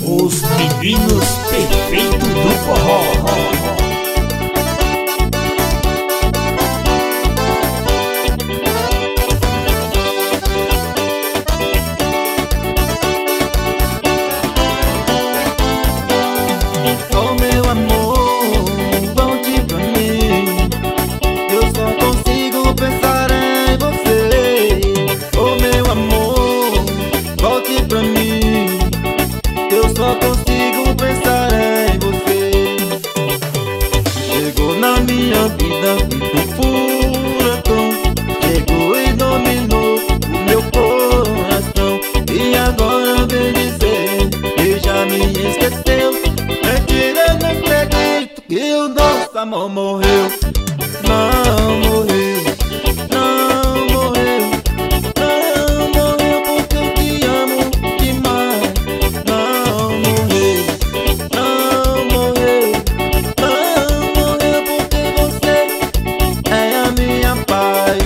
Os meninos perfeitos do forró. Oh meu amor, volte pra mim. Eu só consigo pensar em você. Oh meu amor, volte pra mim. Eu só consigo pensar em você. Chegou na minha vida um furacão. Chegou e dominou o meu coração. E agora vem dizer que já me esqueceu. Mentira, não acredito que o nosso amor morreu. Não morreu, não morreu, não morreu porque eu te amo demais. Não morreu, não morreu, não morreu porque você é a minha paz.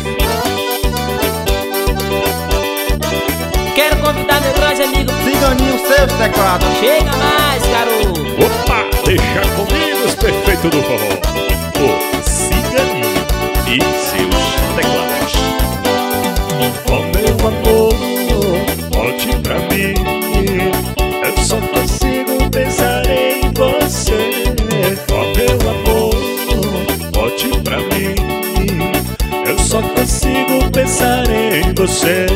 Quero convidar meu grande amigo Ciganinho, seu teclado. Chega mais, garoto. Opa, deixa comigo os perfeitos do forró, o Ciganinho e seus teclados. Oh meu amor, volte pra mim. Eu só consigo pensar em você. Oh meu amor, volte pra mim. Eu só consigo pensar em você.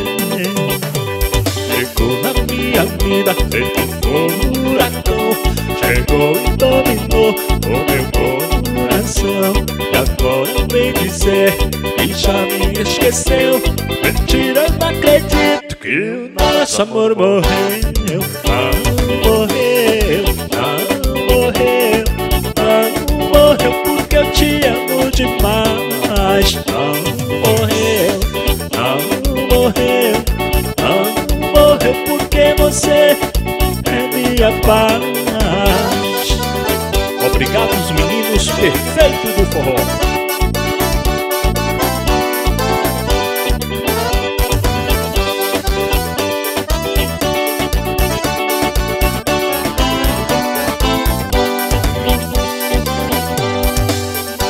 Chegou na minha vida feito um furacão. Chegou e dominou o meu coração. E agora vem dizer que já me esqueceu. Mentira, não acredito que o nosso amor morreu. Não morreu, não morreu, não morreu porque eu te amo demais. Não morreu, não morreu, não morreu porque você é minha paz. Obrigado, os meninos perfeitos do forró.